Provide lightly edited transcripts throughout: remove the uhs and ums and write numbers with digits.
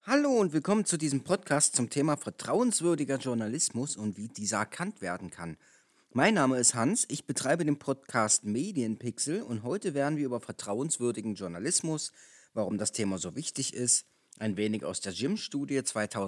Hallo und willkommen zu diesem Podcast zum Thema vertrauenswürdiger Journalismus und wie dieser erkannt werden kann. Mein Name ist Hans, ich betreibe den Podcast Medienpixel und heute werden wir über vertrauenswürdigen Journalismus, warum das Thema so wichtig ist, ein wenig aus der Jim-Studie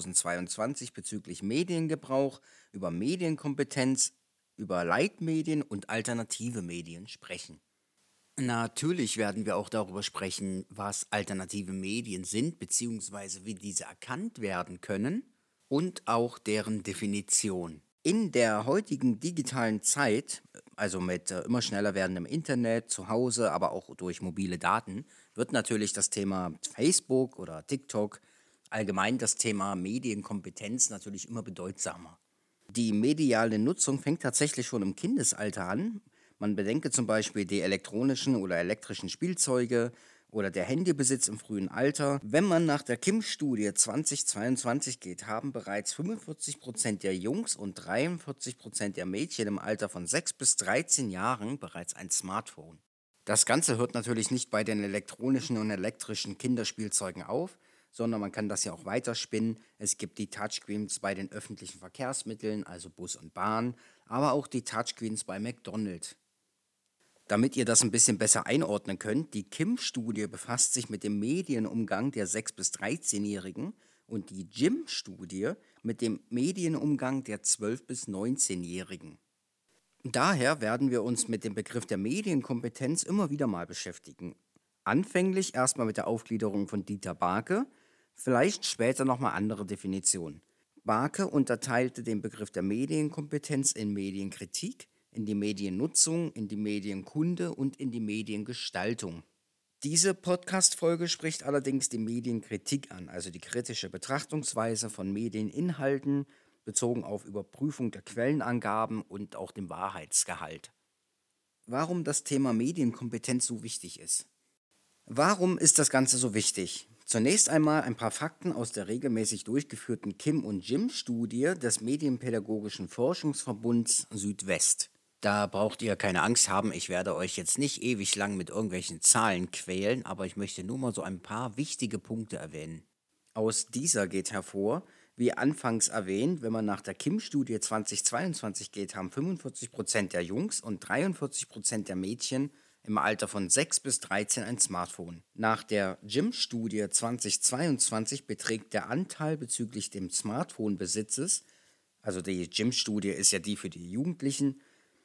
2022 bezüglich Mediengebrauch, über Medienkompetenz, über Leitmedien und alternative Medien sprechen. Natürlich werden wir auch darüber sprechen, was alternative Medien sind, beziehungsweise wie diese erkannt werden können und auch deren Definition. In der heutigen digitalen Zeit, also mit immer schneller werdendem Internet, zu Hause, aber auch durch mobile Daten, wird natürlich das Thema Facebook oder TikTok, allgemein das Thema Medienkompetenz natürlich immer bedeutsamer. Die mediale Nutzung fängt tatsächlich schon im Kindesalter an. Man bedenke zum Beispiel die elektronischen oder elektrischen Spielzeuge oder der Handybesitz im frühen Alter. Wenn man nach der Kim-Studie 2022 geht, haben bereits 45% der Jungs und 43% der Mädchen im Alter von 6 bis 13 Jahren bereits ein Smartphone. Das Ganze hört natürlich nicht bei den elektronischen und elektrischen Kinderspielzeugen auf, sondern man kann das ja auch weiterspinnen. Es gibt die Touchscreens bei den öffentlichen Verkehrsmitteln, also Bus und Bahn, aber auch die Touchscreens bei McDonald's. Damit ihr das ein bisschen besser einordnen könnt, die Kim-Studie befasst sich mit dem Medienumgang der 6- bis 13-Jährigen und die Jim-Studie mit dem Medienumgang der 12- bis 19-Jährigen. Daher werden wir uns mit dem Begriff der Medienkompetenz immer wieder mal beschäftigen. Anfänglich erstmal mit der Aufgliederung von Dieter Barke, vielleicht später nochmal andere Definitionen. Barke unterteilte den Begriff der Medienkompetenz in Medienkritik, in die Mediennutzung, in die Medienkunde und in die Mediengestaltung. Diese Podcast-Folge spricht allerdings die Medienkritik an, also die kritische Betrachtungsweise von Medieninhalten, bezogen auf Überprüfung der Quellenangaben und auch dem Wahrheitsgehalt. Warum das Thema Medienkompetenz so wichtig ist. Warum ist das Ganze so wichtig? Zunächst einmal ein paar Fakten aus der regelmäßig durchgeführten Kim- und Jim-Studie des Medienpädagogischen Forschungsverbunds Südwest. Da braucht ihr keine Angst haben, ich werde euch jetzt nicht ewig lang mit irgendwelchen Zahlen quälen, aber ich möchte nur mal so ein paar wichtige Punkte erwähnen. Aus dieser geht hervor, wie anfangs erwähnt, wenn man nach der Kim-Studie 2022 geht, haben 45% der Jungs und 43% der Mädchen im Alter von 6 bis 13 ein Smartphone. Nach der Jim-Studie 2022 beträgt der Anteil bezüglich dem Smartphone-Besitzes, also die Jim-Studie ist ja die für die Jugendlichen,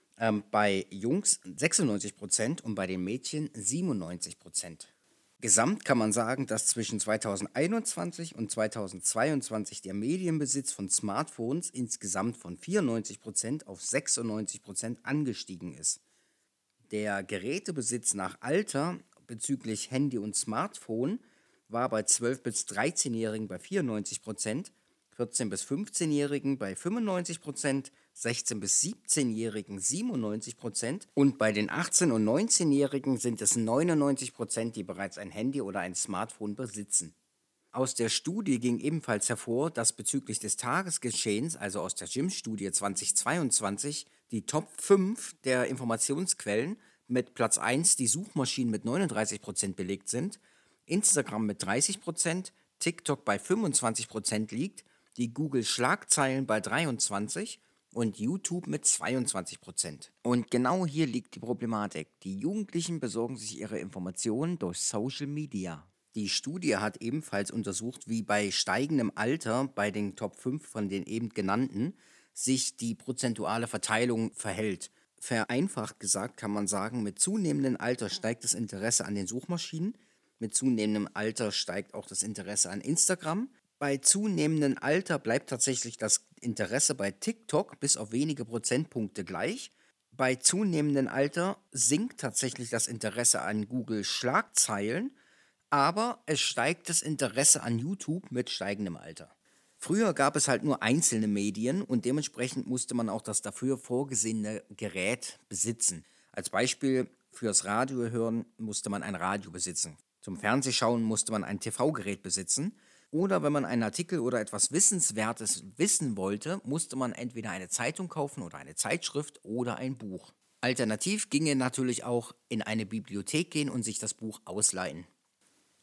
bei Jungs 96% und bei den Mädchen 97%. Gesamt kann man sagen, dass zwischen 2021 und 2022 der Medienbesitz von Smartphones insgesamt von 94% auf 96% angestiegen ist. Der Gerätebesitz nach Alter bezüglich Handy und Smartphone war bei 12- bis 13-Jährigen bei 94%, 14- bis 15-Jährigen bei 95%, 16- bis 17-Jährigen 97% und bei den 18- und 19-Jährigen sind es 99%, die bereits ein Handy oder ein Smartphone besitzen. Aus der Studie ging ebenfalls hervor, dass bezüglich des Tagesgeschehens, also aus der Jim-Studie 2022, die Top 5 der Informationsquellen mit Platz 1 die Suchmaschinen mit 39% belegt sind, Instagram mit 30%, TikTok bei 25% liegt, die Google-Schlagzeilen bei 23% und YouTube mit 22%. Und genau hier liegt die Problematik. Die Jugendlichen besorgen sich ihre Informationen durch Social Media. Die Studie hat ebenfalls untersucht, wie bei steigendem Alter bei den Top 5 von den eben genannten sich die prozentuale Verteilung verhält. Vereinfacht gesagt kann man sagen, mit zunehmendem Alter steigt das Interesse an den Suchmaschinen, mit zunehmendem Alter steigt auch das Interesse an Instagram. Bei zunehmendem Alter bleibt tatsächlich das Interesse bei TikTok bis auf wenige Prozentpunkte gleich. Bei zunehmendem Alter sinkt tatsächlich das Interesse an Google Schlagzeilen, aber es steigt das Interesse an YouTube mit steigendem Alter. Früher gab es halt nur einzelne Medien und dementsprechend musste man auch das dafür vorgesehene Gerät besitzen. Als Beispiel fürs Radio hören musste man ein Radio besitzen. Zum Fernsehschauen musste man ein TV-Gerät besitzen. Oder wenn man einen Artikel oder etwas Wissenswertes wissen wollte, musste man entweder eine Zeitung kaufen oder eine Zeitschrift oder ein Buch. Alternativ ginge natürlich auch in eine Bibliothek gehen und sich das Buch ausleihen.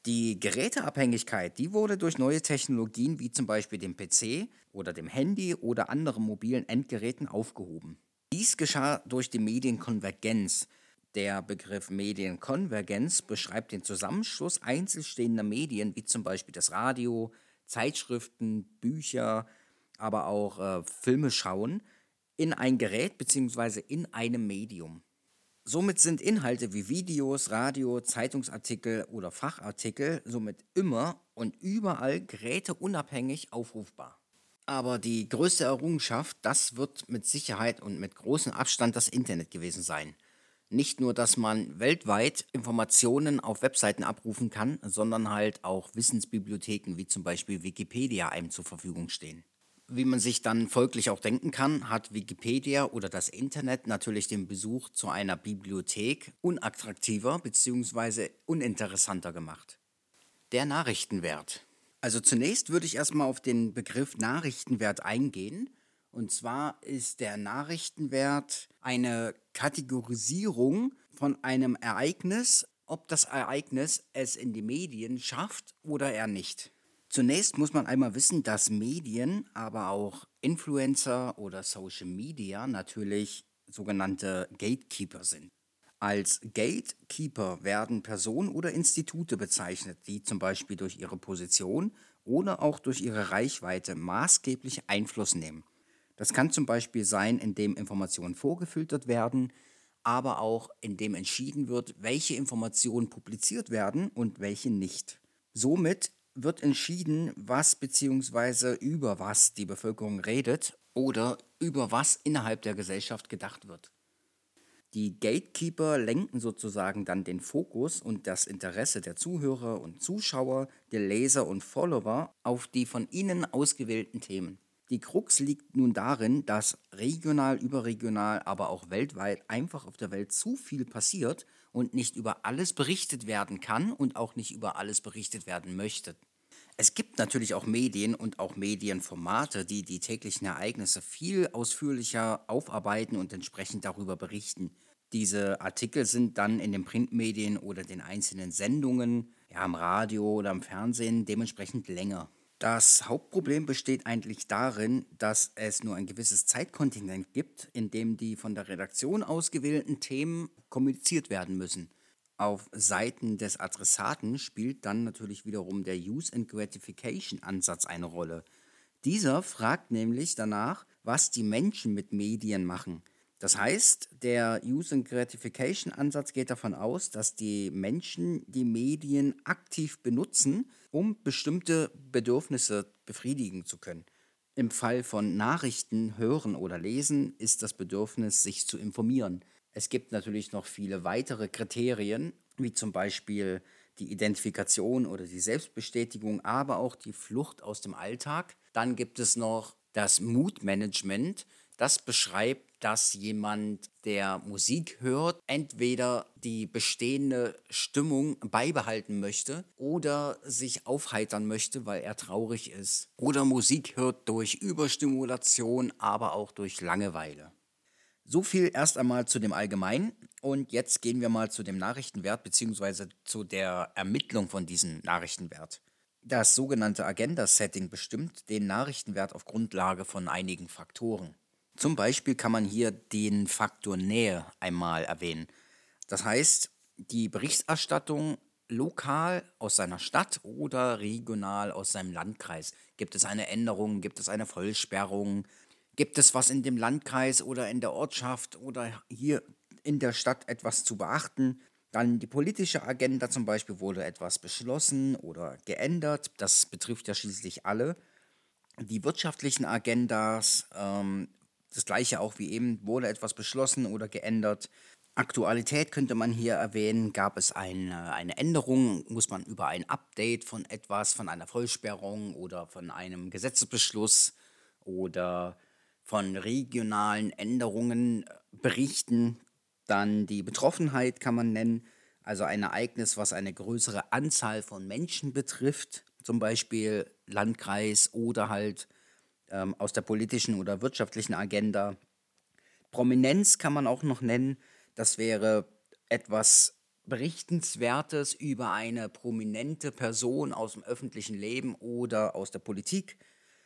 Die Geräteabhängigkeit, die wurde durch neue Technologien wie zum Beispiel dem PC oder dem Handy oder anderen mobilen Endgeräten aufgehoben. Dies geschah durch die Medienkonvergenz. Der Begriff Medienkonvergenz beschreibt den Zusammenschluss einzelstehender Medien wie zum Beispiel das Radio, Zeitschriften, Bücher, aber auch Filme schauen in ein Gerät bzw. in einem Medium. Somit sind Inhalte wie Videos, Radio, Zeitungsartikel oder Fachartikel somit immer und überall geräteunabhängig aufrufbar. Aber die größte Errungenschaft, das wird mit Sicherheit und mit großem Abstand das Internet gewesen sein. Nicht nur, dass man weltweit Informationen auf Webseiten abrufen kann, sondern halt auch Wissensbibliotheken wie zum Beispiel Wikipedia einem zur Verfügung stehen. Wie man sich dann folglich auch denken kann, hat Wikipedia oder das Internet natürlich den Besuch zu einer Bibliothek unattraktiver bzw. uninteressanter gemacht. Der Nachrichtenwert. Also zunächst würde ich erstmal auf den Begriff Nachrichtenwert eingehen. Und zwar ist der Nachrichtenwert eine Kategorisierung von einem Ereignis, ob das Ereignis es in die Medien schafft oder eher nicht. Zunächst muss man einmal wissen, dass Medien, aber auch Influencer oder Social Media natürlich sogenannte Gatekeeper sind. Als Gatekeeper werden Personen oder Institute bezeichnet, die zum Beispiel durch ihre Position oder auch durch ihre Reichweite maßgeblich Einfluss nehmen. Das kann zum Beispiel sein, indem Informationen vorgefiltert werden, aber auch indem entschieden wird, welche Informationen publiziert werden und welche nicht. Somit wird entschieden, was bzw. über was die Bevölkerung redet oder über was innerhalb der Gesellschaft gedacht wird. Die Gatekeeper lenken sozusagen dann den Fokus und das Interesse der Zuhörer und Zuschauer, der Leser und Follower auf die von ihnen ausgewählten Themen. Die Krux liegt nun darin, dass regional, überregional, aber auch weltweit einfach auf der Welt zu viel passiert und nicht über alles berichtet werden kann und auch nicht über alles berichtet werden möchte. Es gibt natürlich auch Medien und auch Medienformate, die die täglichen Ereignisse viel ausführlicher aufarbeiten und entsprechend darüber berichten. Diese Artikel sind dann in den Printmedien oder den einzelnen Sendungen, ja, im Radio oder im Fernsehen dementsprechend länger. Das Hauptproblem besteht eigentlich darin, dass es nur ein gewisses Zeitkontingent gibt, in dem die von der Redaktion ausgewählten Themen kommuniziert werden müssen. Auf Seiten des Adressaten spielt dann natürlich wiederum der Use and Gratification Ansatz eine Rolle. Dieser fragt nämlich danach, was die Menschen mit Medien machen. Das heißt, der Use and Gratification Ansatz geht davon aus, dass die Menschen die Medien aktiv benutzen, um bestimmte Bedürfnisse befriedigen zu können. Im Fall von Nachrichten hören oder lesen ist das Bedürfnis, sich zu informieren. Es gibt natürlich noch viele weitere Kriterien, wie zum Beispiel die Identifikation oder die Selbstbestätigung, aber auch die Flucht aus dem Alltag. Dann gibt es noch das Mood-Management. Das beschreibt, dass jemand, der Musik hört, entweder die bestehende Stimmung beibehalten möchte oder sich aufheitern möchte, weil er traurig ist. Oder Musik hört durch Überstimulation, aber auch durch Langeweile. So viel erst einmal zu dem Allgemeinen und jetzt gehen wir mal zu dem Nachrichtenwert bzw. zu der Ermittlung von diesem Nachrichtenwert. Das sogenannte Agenda-Setting bestimmt den Nachrichtenwert auf Grundlage von einigen Faktoren. Zum Beispiel kann man hier den Faktor Nähe einmal erwähnen. Das heißt, die Berichterstattung lokal aus seiner Stadt oder regional aus seinem Landkreis. Gibt es eine Änderung, gibt es eine Vollsperrung, gibt es was in dem Landkreis oder in der Ortschaft oder hier in der Stadt etwas zu beachten? Dann die politische Agenda zum Beispiel, wurde etwas beschlossen oder geändert. Das betrifft ja schließlich alle. Die wirtschaftlichen Agendas, das gleiche auch wie eben, wurde etwas beschlossen oder geändert. Aktualität könnte man hier erwähnen, gab es eine Änderung, muss man über ein Update von etwas, von einer Vollsperrung oder von einem Gesetzesbeschluss oder von regionalen Änderungen berichten. Dann die Betroffenheit kann man nennen, also ein Ereignis, was eine größere Anzahl von Menschen betrifft, zum Beispiel Landkreis oder halt aus der politischen oder wirtschaftlichen Agenda. Prominenz kann man auch noch nennen, das wäre etwas, Berichtenswertes über eine prominente Person aus dem öffentlichen Leben oder aus der Politik.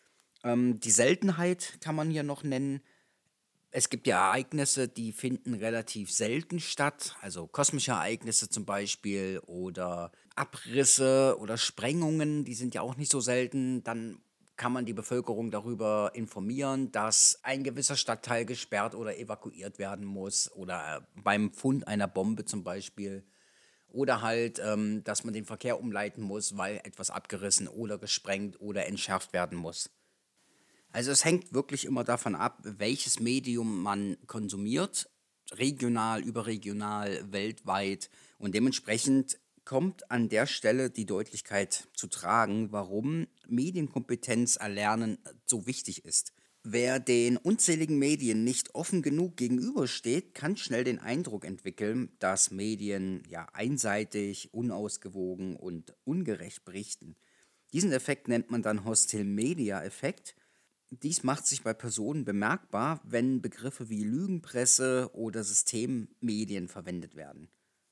Die Seltenheit kann man hier noch nennen. Es gibt ja Ereignisse, die finden relativ selten statt, also kosmische Ereignisse zum Beispiel oder Abrisse oder Sprengungen, die sind ja auch nicht so selten. Dann kann man die Bevölkerung darüber informieren, dass ein gewisser Stadtteil gesperrt oder evakuiert werden muss oder beim Fund einer Bombe zum Beispiel. Oder halt, dass man den Verkehr umleiten muss, weil etwas abgerissen oder gesprengt oder entschärft werden muss. Also es hängt wirklich immer davon ab, welches Medium man konsumiert, regional, überregional, weltweit. Und dementsprechend kommt an der Stelle die Deutlichkeit zu tragen, warum Medienkompetenz erlernen so wichtig ist. Wer den unzähligen Medien nicht offen genug gegenübersteht, kann schnell den Eindruck entwickeln, dass Medien ja einseitig, unausgewogen und ungerecht berichten. Diesen Effekt nennt man dann Hostile-Media-Effekt. Dies macht sich bei Personen bemerkbar, wenn Begriffe wie Lügenpresse oder Systemmedien verwendet werden.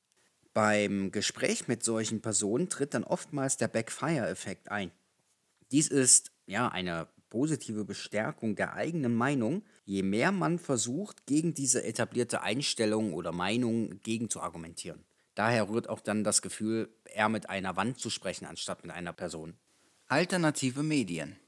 Beim Gespräch mit solchen Personen tritt dann oftmals der Backfire-Effekt ein. Dies ist ja eine positive Bestärkung der eigenen Meinung, je mehr man versucht, gegen diese etablierte Einstellung oder Meinung gegen zu argumentieren. Daher rührt auch dann das Gefühl, eher mit einer Wand zu sprechen, anstatt mit einer Person. Alternative Medien.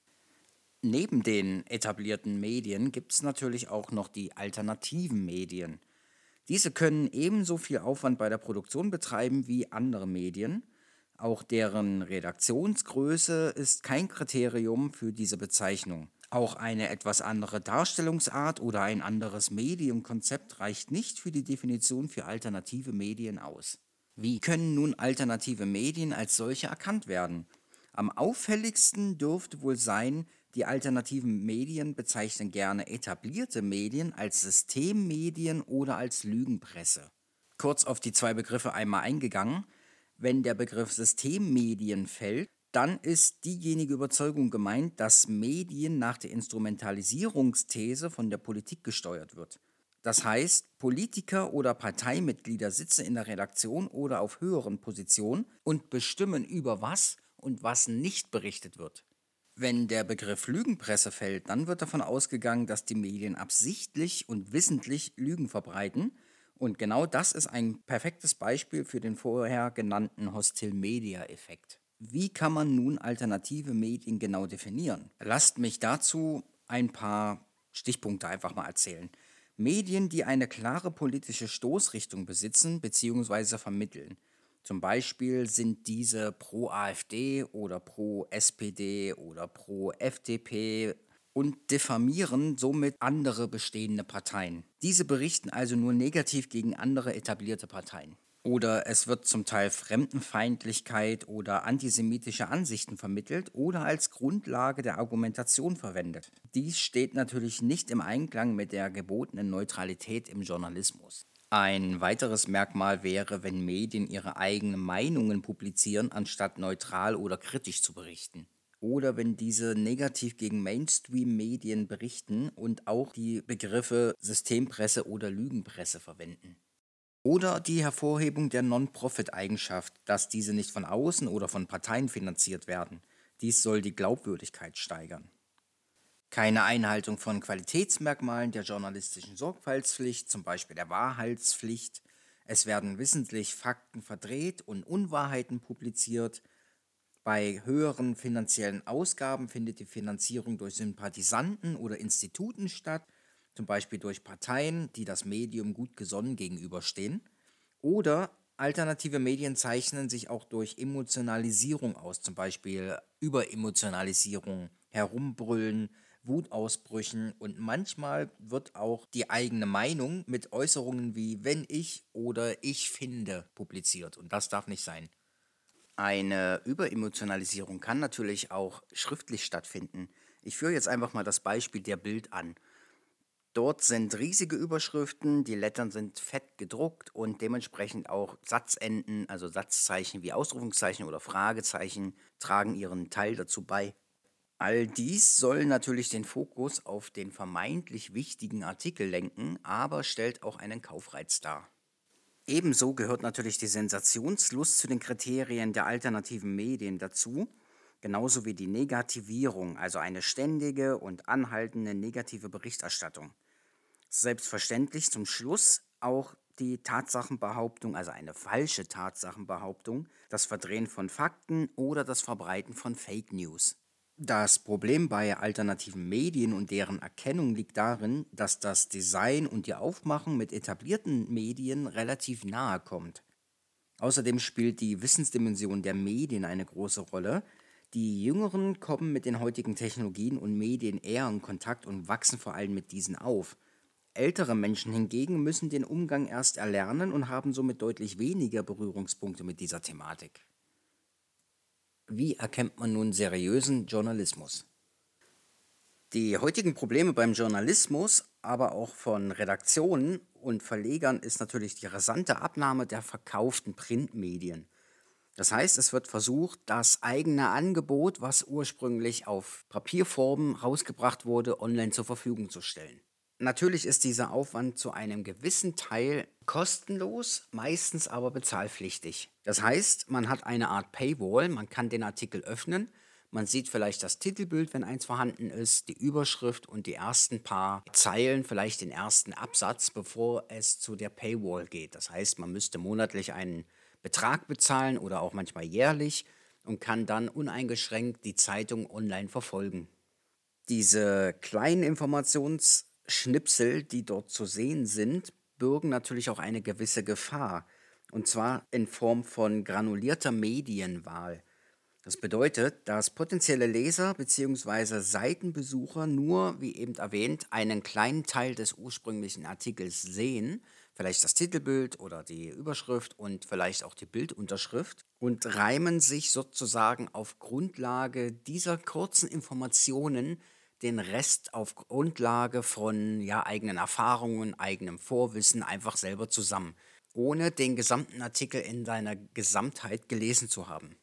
Neben den etablierten Medien gibt es natürlich auch noch die alternativen Medien. Diese können ebenso viel Aufwand bei der Produktion betreiben wie andere Medien. Auch deren Redaktionsgröße ist kein Kriterium für diese Bezeichnung. Auch eine etwas andere Darstellungsart oder ein anderes Medienkonzept reicht nicht für die Definition für alternative Medien aus. Wie können nun alternative Medien als solche erkannt werden? Am auffälligsten dürfte wohl sein, die alternativen Medien bezeichnen gerne etablierte Medien als Systemmedien oder als Lügenpresse. Kurz auf die zwei Begriffe einmal eingegangen. Wenn der Begriff Systemmedien fällt, dann ist diejenige Überzeugung gemeint, dass Medien nach der Instrumentalisierungsthese von der Politik gesteuert wird. Das heißt, Politiker oder Parteimitglieder sitzen in der Redaktion oder auf höheren Positionen und bestimmen über was und was nicht berichtet wird. Wenn der Begriff Lügenpresse fällt, dann wird davon ausgegangen, dass die Medien absichtlich und wissentlich Lügen verbreiten. Und genau das ist ein perfektes Beispiel für den vorher genannten Hostile-Media-Effekt. Wie kann man nun alternative Medien genau definieren? Lasst mich dazu ein paar Stichpunkte einfach mal erzählen. Medien, die eine klare politische Stoßrichtung besitzen bzw. vermitteln. Zum Beispiel sind diese pro AfD oder pro SPD oder pro FDP und diffamieren somit andere bestehende Parteien. Diese berichten also nur negativ gegen andere etablierte Parteien. Oder es wird zum Teil Fremdenfeindlichkeit oder antisemitische Ansichten vermittelt oder als Grundlage der Argumentation verwendet. Dies steht natürlich nicht im Einklang mit der gebotenen Neutralität im Journalismus. Ein weiteres Merkmal wäre, wenn Medien ihre eigenen Meinungen publizieren, anstatt neutral oder kritisch zu berichten. Oder wenn diese negativ gegen Mainstream-Medien berichten und auch die Begriffe Systempresse oder Lügenpresse verwenden. Oder die Hervorhebung der Non-Profit-Eigenschaft, dass diese nicht von außen oder von Parteien finanziert werden. Dies soll die Glaubwürdigkeit steigern. Keine Einhaltung von Qualitätsmerkmalen der journalistischen Sorgfaltspflicht, zum Beispiel der Wahrheitspflicht. Es werden wissentlich Fakten verdreht und Unwahrheiten publiziert. Bei höheren finanziellen Ausgaben findet die Finanzierung durch Sympathisanten oder Instituten statt, zum Beispiel durch Parteien, die das Medium gut gesonnen gegenüberstehen. Oder alternative Medien zeichnen sich auch durch Emotionalisierung aus, zum Beispiel Überemotionalisierung, Herumbrüllen, Wutausbrüchen und manchmal wird auch die eigene Meinung mit Äußerungen wie wenn ich oder ich finde publiziert und das darf nicht sein. Eine Überemotionalisierung kann natürlich auch schriftlich stattfinden. Ich führe jetzt einfach mal das Beispiel der Bild an. Dort sind riesige Überschriften, die Lettern sind fett gedruckt und dementsprechend auch Satzenden, also Satzzeichen wie Ausrufungszeichen oder Fragezeichen, tragen ihren Teil dazu bei. All dies soll natürlich den Fokus auf den vermeintlich wichtigen Artikel lenken, aber stellt auch einen Kaufreiz dar. Ebenso gehört natürlich die Sensationslust zu den Kriterien der alternativen Medien dazu, genauso wie die Negativierung, also eine ständige und anhaltende negative Berichterstattung. Selbstverständlich zum Schluss auch die Tatsachenbehauptung, also eine falsche Tatsachenbehauptung, das Verdrehen von Fakten oder das Verbreiten von Fake News. Das Problem bei alternativen Medien und deren Erkennung liegt darin, dass das Design und die Aufmachung mit etablierten Medien relativ nahe kommt. Außerdem spielt die Wissensdimension der Medien eine große Rolle. Die Jüngeren kommen mit den heutigen Technologien und Medien eher in Kontakt und wachsen vor allem mit diesen auf. Ältere Menschen hingegen müssen den Umgang erst erlernen und haben somit deutlich weniger Berührungspunkte mit dieser Thematik. Wie erkennt man nun seriösen Journalismus? Die heutigen Probleme beim Journalismus, aber auch von Redaktionen und Verlegern ist natürlich die rasante Abnahme der verkauften Printmedien. Das heißt, es wird versucht, das eigene Angebot, was ursprünglich auf Papierformen rausgebracht wurde, online zur Verfügung zu stellen. Natürlich ist dieser Aufwand zu einem gewissen Teil kostenlos, meistens aber bezahlpflichtig. Das heißt, man hat eine Art Paywall, man kann den Artikel öffnen, man sieht vielleicht das Titelbild, wenn eins vorhanden ist, die Überschrift und die ersten paar Zeilen, vielleicht den ersten Absatz, bevor es zu der Paywall geht. Das heißt, man müsste monatlich einen Betrag bezahlen oder auch manchmal jährlich und kann dann uneingeschränkt die Zeitung online verfolgen. Diese kleinen Informationsschnipsel, die dort zu sehen sind, bürgen natürlich auch eine gewisse Gefahr, und zwar in Form von granulierter Medienwahl. Das bedeutet, dass potenzielle Leser bzw. Seitenbesucher nur, wie eben erwähnt, einen kleinen Teil des ursprünglichen Artikels sehen, vielleicht das Titelbild oder die Überschrift und vielleicht auch die Bildunterschrift und reimen sich sozusagen auf Grundlage dieser kurzen Informationen den Rest auf Grundlage von eigenen Erfahrungen, eigenem Vorwissen einfach selber zusammen, ohne den gesamten Artikel in seiner Gesamtheit gelesen zu haben.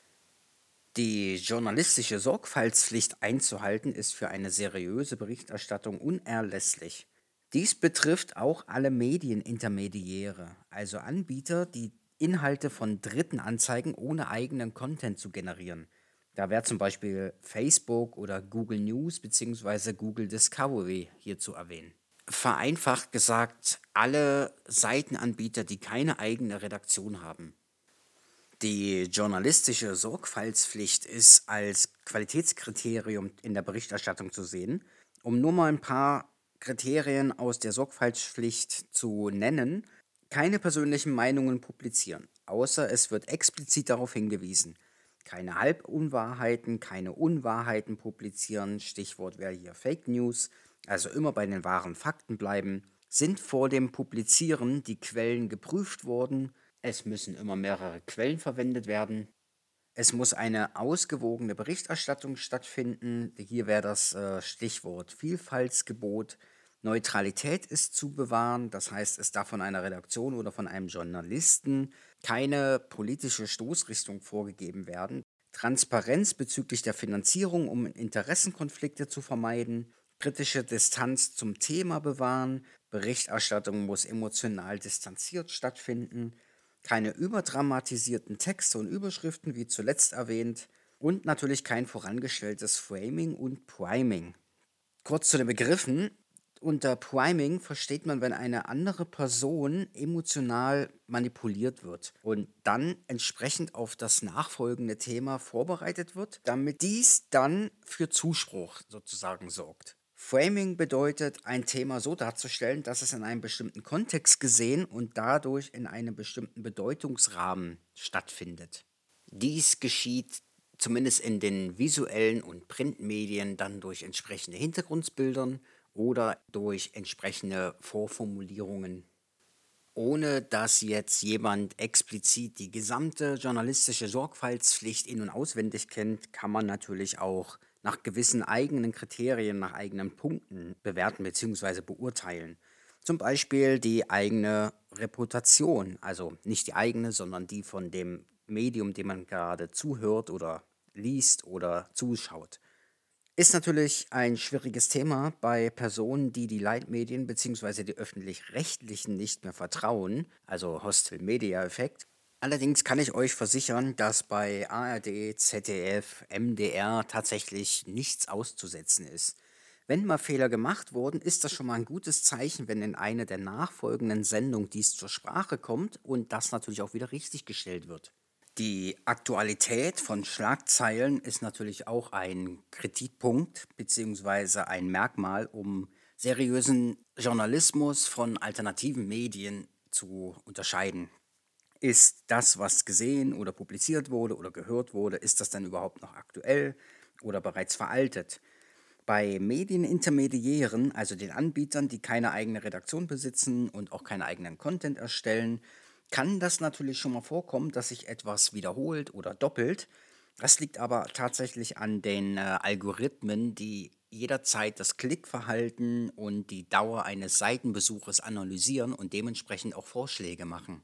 Die journalistische Sorgfaltspflicht einzuhalten ist für eine seriöse Berichterstattung unerlässlich. Dies betrifft auch alle Medienintermediäre, also Anbieter, die Inhalte von Dritten anzeigen, ohne eigenen Content zu generieren. Da wäre zum Beispiel Facebook oder Google News bzw. Google Discovery hier zu erwähnen. Vereinfacht gesagt, alle Seitenanbieter, die keine eigene Redaktion haben. Die journalistische Sorgfaltspflicht ist als Qualitätskriterium in der Berichterstattung zu sehen. Um nur mal ein paar Kriterien aus der Sorgfaltspflicht zu nennen: keine persönlichen Meinungen publizieren, außer es wird explizit darauf hingewiesen. Keine Halbunwahrheiten, keine Unwahrheiten publizieren, Stichwort wäre hier Fake News, also immer bei den wahren Fakten bleiben. Sind vor dem Publizieren die Quellen geprüft worden? Es müssen immer mehrere Quellen verwendet werden. Es muss eine ausgewogene Berichterstattung stattfinden. Hier wäre das Stichwort Vielfaltsgebot. Neutralität ist zu bewahren, das heißt, es darf von einer Redaktion oder von einem Journalisten keine politische Stoßrichtung vorgegeben werden. Transparenz bezüglich der Finanzierung, um Interessenkonflikte zu vermeiden. Kritische Distanz zum Thema bewahren. Berichterstattung muss emotional distanziert stattfinden. Keine überdramatisierten Texte und Überschriften, wie zuletzt erwähnt, und natürlich kein vorangestelltes Framing und Priming. Kurz zu den Begriffen. Unter Priming versteht man, wenn eine andere Person emotional manipuliert wird und dann entsprechend auf das nachfolgende Thema vorbereitet wird, damit dies dann für Zuspruch sozusagen sorgt. Framing bedeutet, ein Thema so darzustellen, dass es in einem bestimmten Kontext gesehen und dadurch in einem bestimmten Bedeutungsrahmen stattfindet. Dies geschieht zumindest in den visuellen und Printmedien dann durch entsprechende Hintergrundbildern oder durch entsprechende Vorformulierungen. Ohne dass jetzt jemand explizit die gesamte journalistische Sorgfaltspflicht in- und auswendig kennt, kann man natürlich auch nach gewissen eigenen Kriterien, nach eigenen Punkten bewerten bzw. beurteilen. Zum Beispiel die eigene Reputation, also nicht die eigene, sondern die von dem Medium, dem man gerade zuhört oder liest oder zuschaut. Ist natürlich ein schwieriges Thema bei Personen, die die Leitmedien bzw. die öffentlich-rechtlichen nicht mehr vertrauen, also Hostile-Media-Effekt. Allerdings kann ich euch versichern, dass bei ARD, ZDF, MDR tatsächlich nichts auszusetzen ist. Wenn mal Fehler gemacht wurden, ist das schon mal ein gutes Zeichen, wenn in einer der nachfolgenden Sendungen dies zur Sprache kommt und das natürlich auch wieder richtiggestellt wird. Die Aktualität von Schlagzeilen ist natürlich auch ein Kritikpunkt beziehungsweise ein Merkmal, um seriösen Journalismus von alternativen Medien zu unterscheiden. Ist das, was gesehen oder publiziert wurde oder gehört wurde, ist das dann überhaupt noch aktuell oder bereits veraltet? Bei Medienintermediären, also den Anbietern, die keine eigene Redaktion besitzen und auch keinen eigenen Content erstellen, kann das natürlich schon mal vorkommen, dass sich etwas wiederholt oder doppelt. Das liegt aber tatsächlich an den Algorithmen, die jederzeit das Klickverhalten und die Dauer eines Seitenbesuches analysieren und dementsprechend auch Vorschläge machen.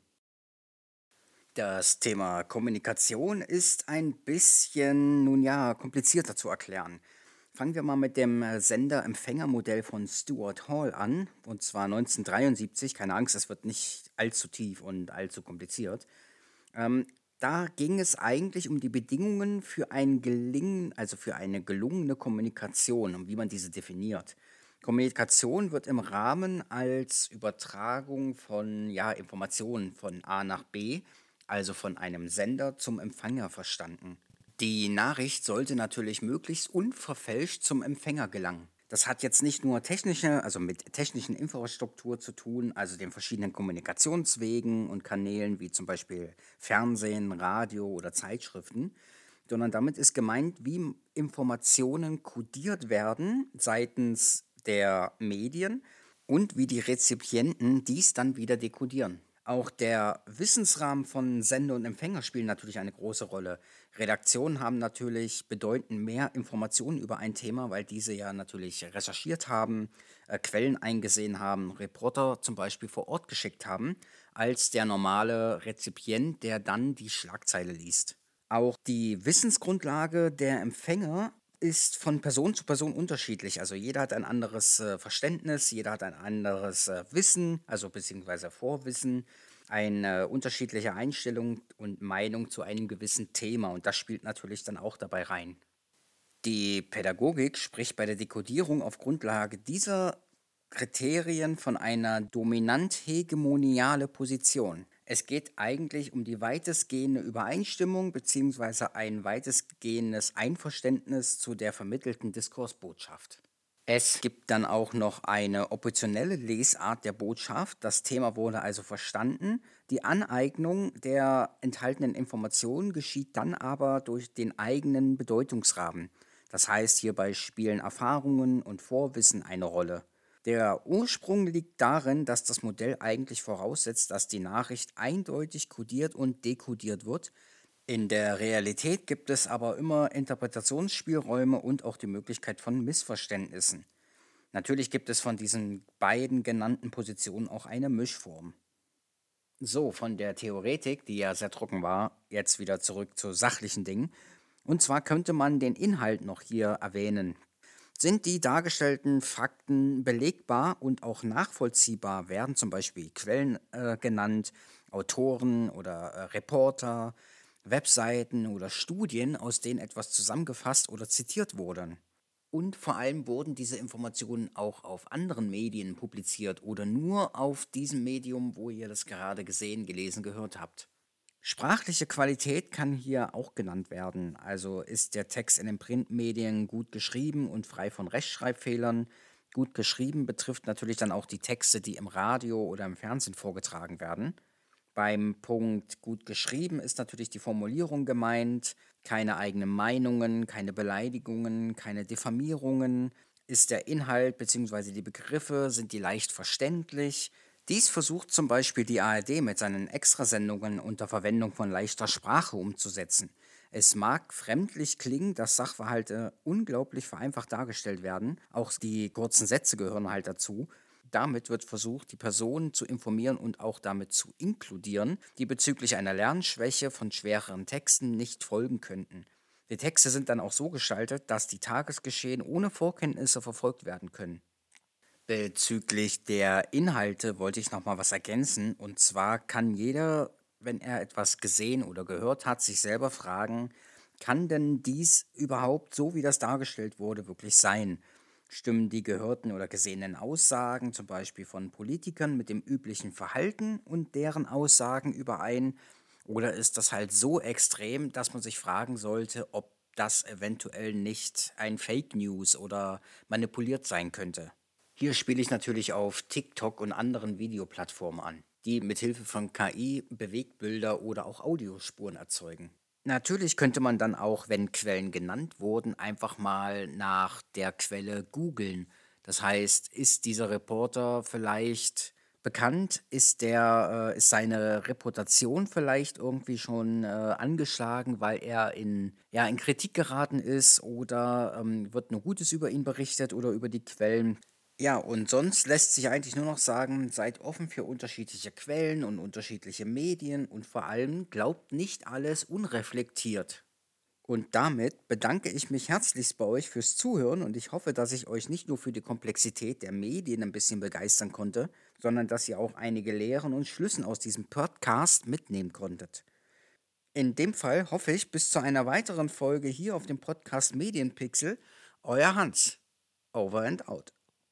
Das Thema Kommunikation ist ein bisschen, nun ja, komplizierter zu erklären. Fangen wir mal mit dem Sender-Empfänger-Modell von Stuart Hall an, und zwar 1973. Keine Angst, es wird nicht allzu tief und allzu kompliziert. Ähm, Da ging es eigentlich um die Bedingungen für ein Gelingen, also für eine gelungene Kommunikation und wie man diese definiert. Kommunikation wird im Rahmen als Übertragung von Informationen von A nach B, also von einem Sender zum Empfänger verstanden. Die Nachricht sollte natürlich möglichst unverfälscht zum Empfänger gelangen. Das hat jetzt nicht nur also mit technischen Infrastruktur zu tun, also den verschiedenen Kommunikationswegen und Kanälen wie zum Beispiel Fernsehen, Radio oder Zeitschriften, sondern damit ist gemeint, wie Informationen kodiert werden seitens der Medien und wie die Rezipienten dies dann wieder dekodieren. Auch der Wissensrahmen von Sender und Empfänger spielen natürlich eine große Rolle. Redaktionen haben natürlich bedeutend mehr Informationen über ein Thema, weil diese ja natürlich recherchiert haben, Quellen eingesehen haben, Reporter zum Beispiel vor Ort geschickt haben, als der normale Rezipient, der dann die Schlagzeile liest. Auch die Wissensgrundlage der Empfänger ist von Person zu Person unterschiedlich. Also jeder hat ein anderes Verständnis, jeder hat ein anderes Wissen, also beziehungsweise Vorwissen, eine unterschiedliche Einstellung und Meinung zu einem gewissen Thema. Und das spielt natürlich dann auch dabei rein. Die Pädagogik spricht bei der Dekodierung auf Grundlage dieser Kriterien von einer dominant-hegemoniale Position. Es geht eigentlich um die weitestgehende Übereinstimmung bzw. ein weitestgehendes Einverständnis zu der vermittelten Diskursbotschaft. Es gibt dann auch noch eine optionelle Lesart der Botschaft. Das Thema wurde also verstanden. Die Aneignung der enthaltenen Informationen geschieht dann aber durch den eigenen Bedeutungsrahmen. Das heißt, hierbei spielen Erfahrungen und Vorwissen eine Rolle. Der Ursprung liegt darin, dass das Modell eigentlich voraussetzt, dass die Nachricht eindeutig kodiert und dekodiert wird. In der Realität gibt es aber immer Interpretationsspielräume und auch die Möglichkeit von Missverständnissen. Natürlich gibt es von diesen beiden genannten Positionen auch eine Mischform. So, von der Theoretik, die ja sehr trocken war, jetzt wieder zurück zu sachlichen Dingen. Und zwar könnte man den Inhalt noch hier erwähnen. Sind die dargestellten Fakten belegbar und auch nachvollziehbar? Werden zum Beispiel Quellen genannt, Autoren oder Reporter, Webseiten oder Studien, aus denen etwas zusammengefasst oder zitiert wurden? Und vor allem wurden diese Informationen auch auf anderen Medien publiziert oder nur auf diesem Medium, wo ihr das gerade gesehen, gelesen, gehört habt. Sprachliche Qualität kann hier auch genannt werden. Also ist der Text in den Printmedien gut geschrieben und frei von Rechtschreibfehlern. Gut geschrieben betrifft natürlich dann auch die Texte, die im Radio oder im Fernsehen vorgetragen werden. Beim Punkt gut geschrieben ist natürlich die Formulierung gemeint, keine eigenen Meinungen, keine Beleidigungen, keine Diffamierungen. Ist der Inhalt bzw. die Begriffe, sind die leicht verständlich? Dies versucht zum Beispiel die ARD mit seinen Extrasendungen unter Verwendung von leichter Sprache umzusetzen. Es mag fremdlich klingen, dass Sachverhalte unglaublich vereinfacht dargestellt werden. Auch die kurzen Sätze gehören halt dazu. Damit wird versucht, die Personen zu informieren und auch damit zu inkludieren, die bezüglich einer Lernschwäche von schwereren Texten nicht folgen könnten. Die Texte sind dann auch so gestaltet, dass die Tagesgeschehen ohne Vorkenntnisse verfolgt werden können. Bezüglich der Inhalte wollte ich noch mal was ergänzen. Und zwar kann jeder, wenn er etwas gesehen oder gehört hat, sich selber fragen, kann denn dies überhaupt so, wie das dargestellt wurde, wirklich sein? Stimmen die gehörten oder gesehenen Aussagen, zum Beispiel von Politikern, mit dem üblichen Verhalten und deren Aussagen überein? Oder ist das halt so extrem, dass man sich fragen sollte, ob das eventuell nicht ein Fake News oder manipuliert sein könnte? Hier spiele ich natürlich auf TikTok und anderen Videoplattformen an, die mithilfe von KI Bewegtbilder oder auch Audiospuren erzeugen. Natürlich könnte man dann auch, wenn Quellen genannt wurden, einfach mal nach der Quelle googeln. Das heißt, ist dieser Reporter vielleicht bekannt? Ist seine Reputation vielleicht irgendwie schon angeschlagen, weil er in Kritik geraten ist oder wird nur Gutes über ihn berichtet oder über die Quellen? Ja, und sonst lässt sich eigentlich nur noch sagen, seid offen für unterschiedliche Quellen und unterschiedliche Medien und vor allem glaubt nicht alles unreflektiert. Und damit bedanke ich mich herzlichst bei euch fürs Zuhören und ich hoffe, dass ich euch nicht nur für die Komplexität der Medien ein bisschen begeistern konnte, sondern dass ihr auch einige Lehren und Schlüssen aus diesem Podcast mitnehmen konntet. In dem Fall hoffe ich bis zu einer weiteren Folge hier auf dem Podcast Medienpixel. Euer Hans. Over and out.